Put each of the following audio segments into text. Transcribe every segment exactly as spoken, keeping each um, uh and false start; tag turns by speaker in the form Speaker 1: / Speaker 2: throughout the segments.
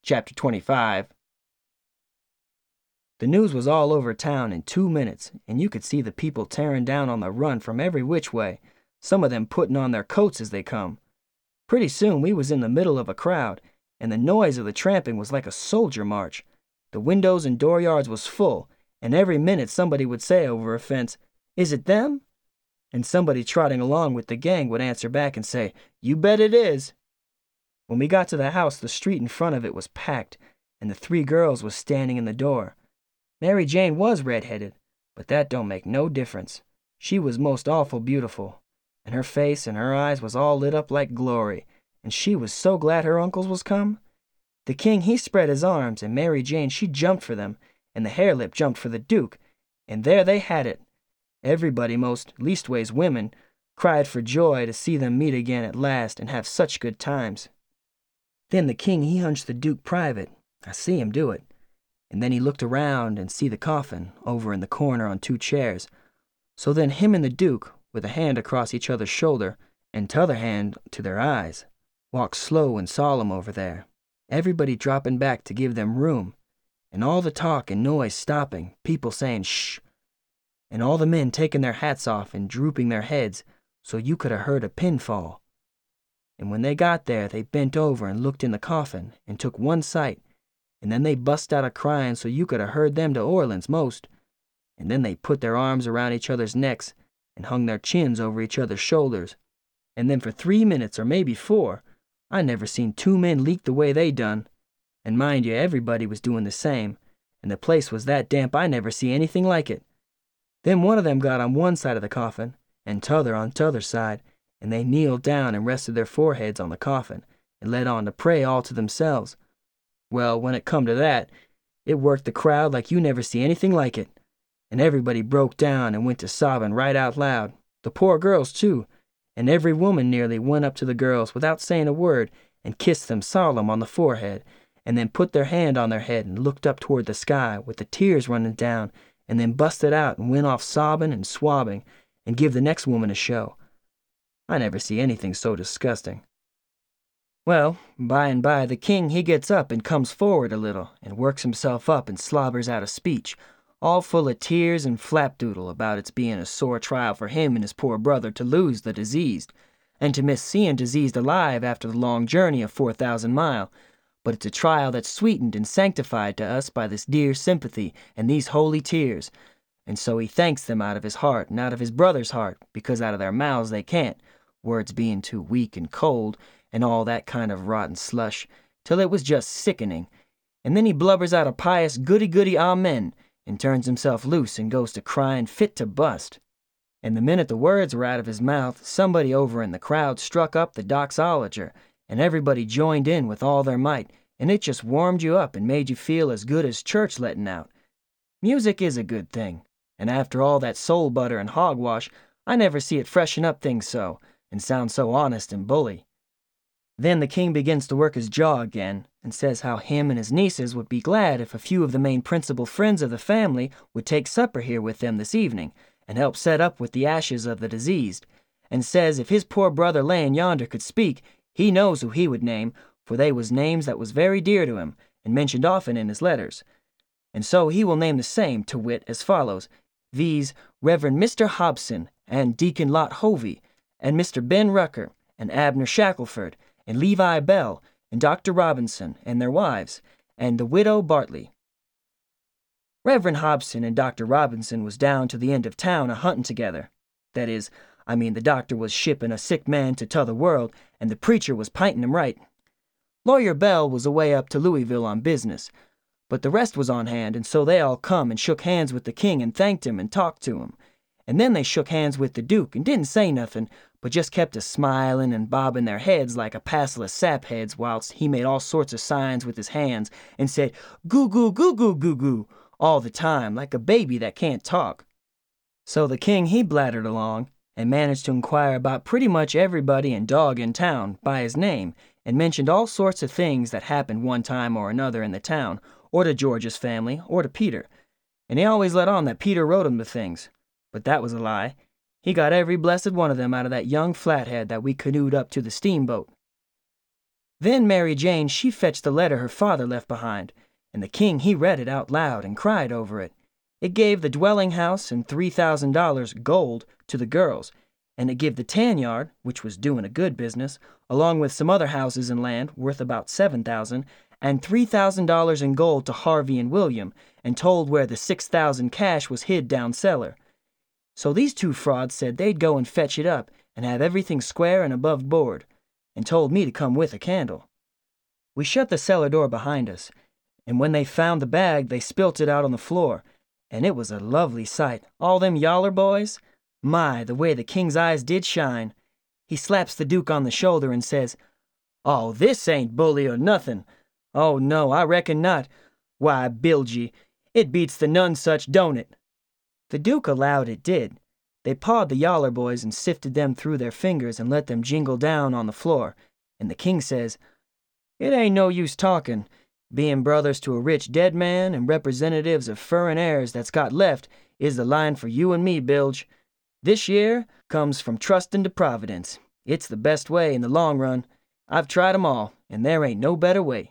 Speaker 1: Chapter twenty-five. The news was all over town in two minutes, and you could see the people tearing down on the run from every which way, some of them putting on their coats as they come. Pretty soon we was in the middle of a crowd, and the noise of the tramping was like a soldier march. The windows and dooryards was full, and every minute somebody would say over a fence, "Is it them?" And somebody trotting along with the gang would answer back and say, "You bet it is." When we got to the house, the street in front of it was packed, and the three girls was standing in the door. Mary Jane was red-headed, but that don't make no difference. She was most awful beautiful, and her face and her eyes was all lit up like glory, and she was so glad her uncles was come. The king, he spread his arms, and Mary Jane, she jumped for them, and the harelip jumped for the duke, and there they had it. Everybody, most leastways women, cried for joy to see them meet again at last and have such good times. Then the king, he hunched the duke private. I see him do it. And then he looked around and see the coffin over in the corner on two chairs. So then him and the duke, with a hand across each other's shoulder and t'other hand to their eyes, walked slow and solemn over there, everybody dropping back to give them room, and all the talk and noise stopping, people saying shh, and all the men taking their hats off and drooping their heads so you could have heard a pin fall. And when they got there, they bent over and looked in the coffin and took one sight, and then they bust out a crying so you could have heard them to Orleans most. And then they put their arms around each other's necks and hung their chins over each other's shoulders. And then for three minutes, or maybe four, I never seen two men leak the way they done. And mind you, everybody was doing the same, and the place was that damp I never see anything like it. Then one of them got on one side of the coffin, and t'other on t'other side, and they kneeled down and rested their foreheads on the coffin, and let on to pray all to themselves. Well, when it come to that, it worked the crowd like you never see anything like it, and everybody broke down and went to sobbing right out loud, the poor girls too, and every woman nearly went up to the girls without saying a word and kissed them solemn on the forehead, and then put their hand on their head and looked up toward the sky with the tears running down, and then busted out and went off sobbing and swabbing and give the next woman a show. I never see anything so disgusting. Well, by and by the king, he gets up and comes forward a little and works himself up and slobbers out a speech, all full of tears and flapdoodle about its being a sore trial for him and his poor brother to lose the diseased, and to miss seeing diseased alive after the long journey of four thousand mile, but it's a trial that's sweetened and sanctified to us by this dear sympathy and these holy tears, and so he thanks them out of his heart and out of his brother's heart, because out of their mouths they can't, words being too weak and cold, and all that kind of rotten slush, till it was just sickening. And then he blubbers out a pious goody-goody amen, and turns himself loose and goes to crying fit to bust. And the minute the words were out of his mouth, somebody over in the crowd struck up the doxologer, and everybody joined in with all their might, and it just warmed you up and made you feel as good as church letting out. Music is a good thing, and after all that soul butter and hogwash, I never see it freshen up things so, and sound so honest and bully. Then the king begins to work his jaw again, and says how him and his nieces would be glad if a few of the main principal friends of the family would take supper here with them this evening, and help set up with the ashes of the diseased, and says if his poor brother layin' yonder could speak, he knows who he would name, for they was names that was very dear to him, and mentioned often in his letters. And so he will name the same, to wit, as follows, viz. Reverend Mister Hobson, and Deacon Lot Hovey, and Mister Ben Rucker, and Abner Shackelford, and Levi Bell, and Doctor Robinson, and their wives, and the widow Bartley. Reverend Hobson and Doctor Robinson was down to the end of town a-hunting together. That is, I mean the doctor was shipping a sick man to t'other world, and the preacher was p'inting him right. Lawyer Bell was away up to Louisville on business, but the rest was on hand, and so they all come and shook hands with the king and thanked him and talked to him. And then they shook hands with the duke and didn't say nothing, but just kept a-smilin' and bobbing their heads like a passel of sapheads whilst he made all sorts of signs with his hands and said, "Goo-goo, goo-goo, goo-goo," all the time, like a baby that can't talk. So the king, he blattered along, and managed to inquire about pretty much everybody and dog in town by his name, and mentioned all sorts of things that happened one time or another in the town, or to George's family, or to Peter. And he always let on that Peter wrote him the things. But that was a lie. He got every blessed one of them out of that young flathead that we canoed up to the steamboat. Then Mary Jane, she fetched the letter her father left behind, and the king he read it out loud and cried over it. It gave the dwelling house and three thousand dollars gold to the girls, and it gave the tan yard, which was doing a good business, along with some other houses and land worth about seven thousand dollars, and three thousand dollars in gold to Harvey and William, and told where the six thousand dollars cash was hid down cellar. So these two frauds said they'd go and fetch it up and have everything square and above board, and told me to come with a candle. We shut the cellar door behind us, and when they found the bag, they spilt it out on the floor, and it was a lovely sight. All them yaller boys, my, the way the king's eyes did shine. He slaps the Duke on the shoulder and says, "Oh, this ain't bully or nothing. Oh, no, I reckon not. Why, Bilgy, it beats the Nonsuch, don't it?" The Duke allowed it did. They pawed the yaller boys and sifted them through their fingers and let them jingle down on the floor, and the king says, "It ain't no use talking. Being brothers to a rich dead man and representatives of furrin heirs that's got left is the line for you and me, Bilge. This year comes from trustin' to Providence. It's the best way in the long run. I've tried 'em all, and there ain't no better way."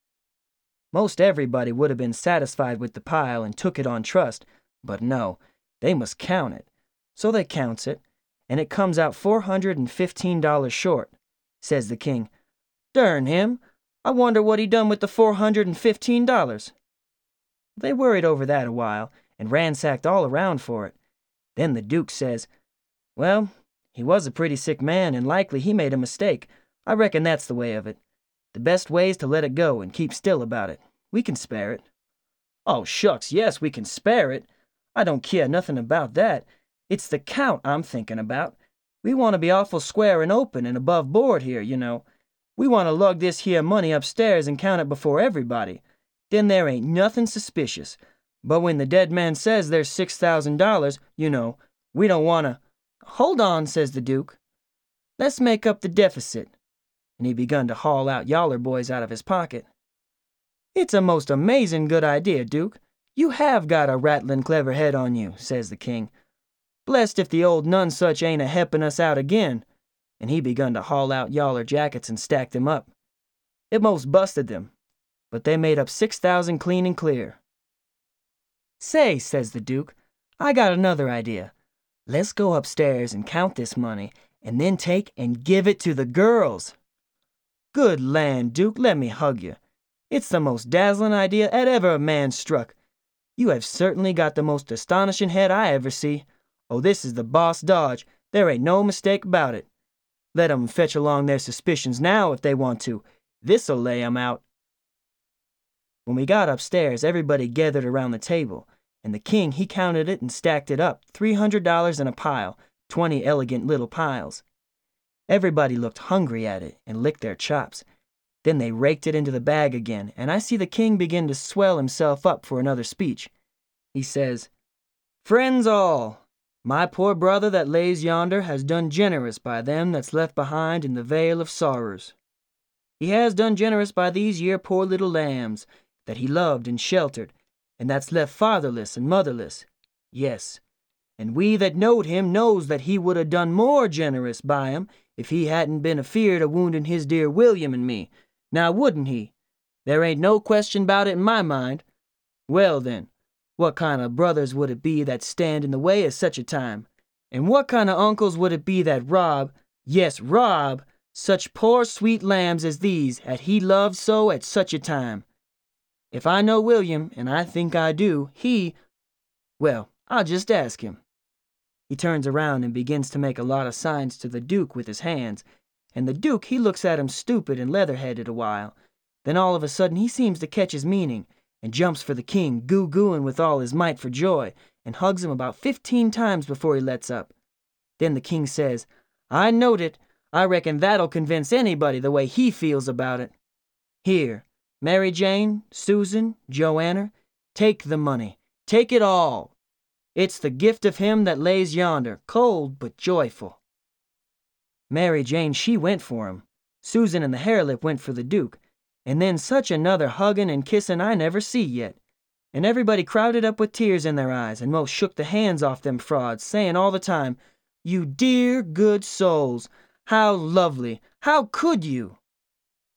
Speaker 1: Most everybody would have been satisfied with the pile and took it on trust, but no, they must count it. So they counts it, and it comes out four hundred and fifteen dollars short. Says the king, "Dern him, I wonder what he done with the four hundred and fifteen dollars." They worried over that a while, and ransacked all around for it. Then the Duke says, "Well, he was a pretty sick man, and likely he made a mistake. I reckon that's the way of it. The best way's to let it go and keep still about it. We can spare it." "Oh, shucks, yes, we can spare it. I don't care nothing about that. It's the count I'm thinking about. We want to be awful square and open and above board here, you know. We want to lug this here money upstairs and count it before everybody. Then there ain't nothing suspicious. But when the dead man says there's six thousand dollars, you know, we don't want to—" "Hold on," says the Duke. "Let's make up the deficit." And he begun to haul out yaller boys out of his pocket. "It's a most amazing good idea, Duke. You have got a rattlin' clever head on you," says the king. "Blessed if the old Nonsuch ain't a-helpin' us out again." And he begun to haul out yaller jackets and stack them up. It most busted them, but they made up six thousand clean and clear. "Say," says the Duke, "I got another idea. Let's go upstairs and count this money, and then take and give it to the girls." "Good land, Duke, let me hug you. It's the most dazzling idea 'at ever a man struck. You have certainly got the most astonishing head I ever see. Oh, this is the boss dodge. There ain't no mistake about it. Let 'em fetch along their suspicions now if they want to. This'll lay 'em out." When we got upstairs, everybody gathered around the table, and the king he counted it and stacked it up, three hundred dollars in a pile, twenty elegant little piles. Everybody looked hungry at it and licked their chops. Then they raked it into the bag again, and I see the king begin to swell himself up for another speech. He says, "Friends all, my poor brother that lays yonder has done generous by them that's left behind in the vale of sorrers. He has done generous by these yer poor little lambs that he loved and sheltered, and that's left fatherless and motherless. Yes, and we that knowed him knows that he would have done more generous by 'em if he hadn't been afeard of wounding his dear William and me. Now wouldn't he? There ain't no question about it in my mind. Well then, what kind of brothers would it be that stand in the way of such a time? And what kind of uncles would it be that rob, yes, rob, such poor sweet lambs as these that he loved so at such a time? If I know William, and I think I do, he, well, I'll just ask him." He turns around and begins to make a lot of signs to the Duke with his hands, and the Duke he looks at him stupid and leather-headed a while. Then all of a sudden he seems to catch his meaning, and jumps for the king, goo-gooing with all his might for joy, and hugs him about fifteen times before he lets up. Then the king says, "I knowed it. I reckon that'll convince anybody the way he feels about it. Here, Mary Jane, Susan, Joanna, take the money. Take it all. It's the gift of him that lays yonder, cold but joyful." Mary Jane, she went for him. Susan and the Harelip went for the Duke. And then such another hugging and kissing I never see yet. And everybody crowded up with tears in their eyes, and most shook the hands off them frauds, saying all the time, "You dear, good souls! How lovely! How could you?"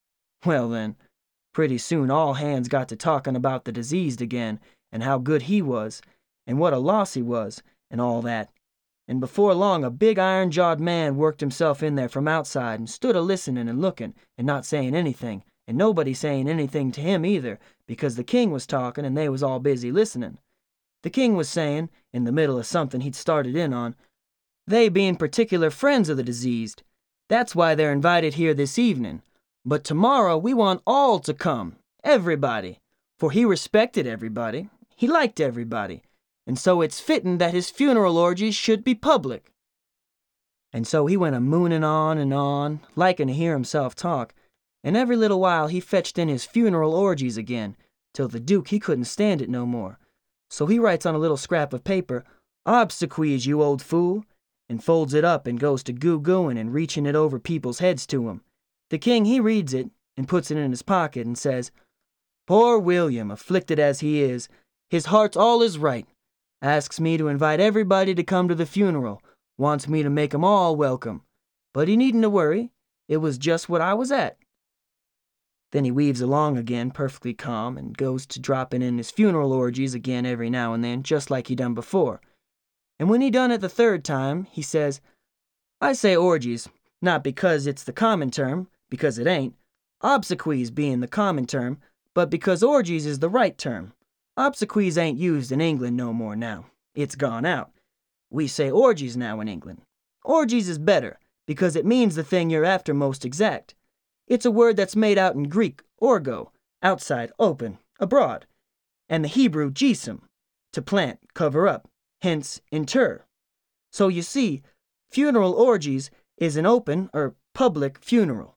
Speaker 1: Well then, pretty soon all hands got to talking about the diseased again, and how good he was, and what a loss he was, and all that. And before long a big iron-jawed man worked himself in there from outside and stood a-listening and looking, and not saying anything, and nobody saying anything to him either, because the king was talking and they was all busy listening. The king was saying, in the middle of something he'd started in on, they being particular friends of the diseased. That's why they're invited here this evening. But tomorrow we want all to come, everybody, for he respected everybody, he liked everybody, and so it's fitting that his funeral orgies should be public. And so he went a-mooning on and on, liking to hear himself talk, and every little while he fetched in his funeral orgies again, till the Duke he couldn't stand it no more. So he writes on a little scrap of paper, "Obsequies, you old fool," and folds it up and goes to goo-gooing and reaching it over people's heads to him. The king he reads it, and puts it in his pocket, and says, "Poor William, afflicted as he is, his heart's all is right. Asks me to invite everybody to come to the funeral, wants me to make 'em all welcome. But he needn't to worry, it was just what I was at." Then he weaves along again, perfectly calm, and goes to dropping in his funeral orgies again every now and then, just like he done before. And when he done it the third time, he says, "I say orgies, not because it's the common term, because it ain't, obsequies being the common term, but because orgies is the right term. Obsequies ain't used in England no more now. It's gone out. We say orgies now in England. Orgies is better, because it means the thing you're after most exact. It's a word that's made out in Greek, orgo, outside, open, abroad, and the Hebrew jesum, to plant, cover up, hence inter. So you see, funeral orgies is an open or public funeral."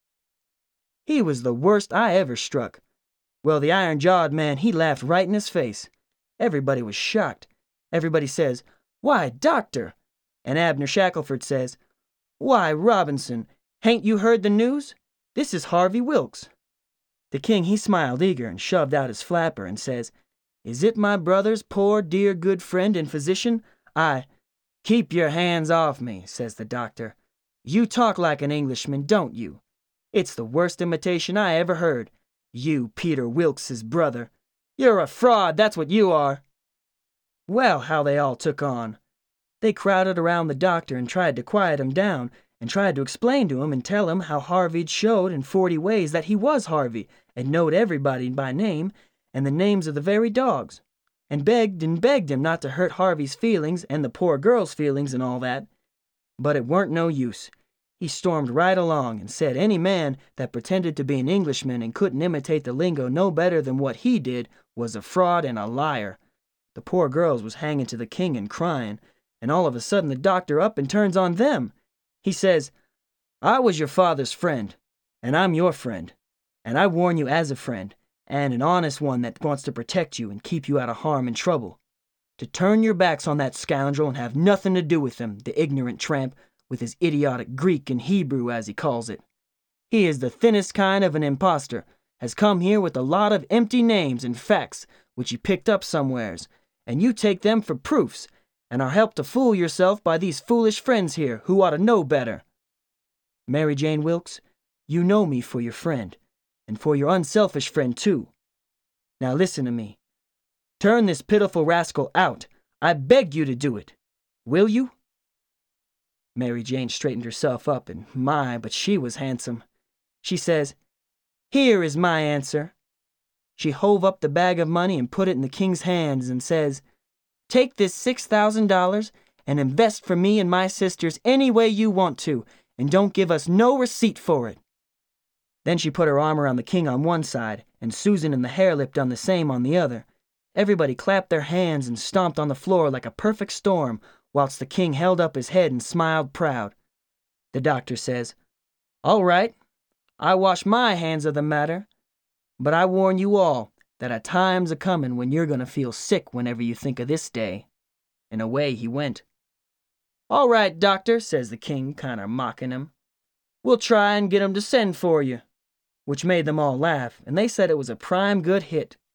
Speaker 1: He was the worst I ever struck. Well, the iron-jawed man, he laughed right in his face. Everybody was shocked. Everybody says, "Why, doctor!" And Abner Shackelford says, "Why, Robinson, hain't you heard the news? This is Harvey Wilkes." The king he smiled eager and shoved out his flapper and says, "Is it my brother's poor dear good friend and physician? I—" "Keep your hands off me," says the doctor. "You talk like an Englishman, don't you? It's the worst imitation I ever heard. You, Peter Wilkes's brother. You're a fraud, that's what you are." Well, how they all took on. They crowded around the doctor and tried to quiet him down, and tried to explain to him and tell him how Harvey'd showed in forty ways that he was Harvey, and knowed everybody by name, and the names of the very dogs, and begged and begged him not to hurt Harvey's feelings and the poor girl's feelings and all that. But it weren't no use. He stormed right along and said any man that pretended to be an Englishman and couldn't imitate the lingo no better than what he did was a fraud and a liar. The poor girls was hanging to the king and crying, and all of a sudden the doctor up and turns on them. He says, "I was your father's friend, and I'm your friend, and I warn you as a friend, and an honest one that wants to protect you and keep you out of harm and trouble, to turn your backs on that scoundrel and have nothing to do with him, the ignorant tramp, with his idiotic Greek and Hebrew, as he calls it. He is the thinnest kind of an impostor, has come here with a lot of empty names and facts which he picked up somewheres, and you take them for proofs, and are helped to fool yourself by these foolish friends here, who ought to know better. Mary Jane Wilkes, you know me for your friend, and for your unselfish friend, too. Now listen to me. Turn this pitiful rascal out. I beg you to do it. Will you?" Mary Jane straightened herself up, and my, but she was handsome. She says, "Here is my answer." She hove up the bag of money and put it in the king's hands and says, "Take this six thousand dollars and invest for me and my sisters any way you want to, and don't give us no receipt for it." Then she put her arm around the king on one side, and Susan and the hare-lip done the same on the other. Everybody clapped their hands and stomped on the floor like a perfect storm, whilst the king held up his head and smiled proud. The doctor says, "All right, I wash my hands of the matter, but I warn you all that a time's a-comin' when you're gonna feel sick whenever you think of this day." And away he went. "All right, doctor," says the king, kinder mocking him. "We'll try and get 'em to send for you," which made them all laugh, and they said it was a prime good hit.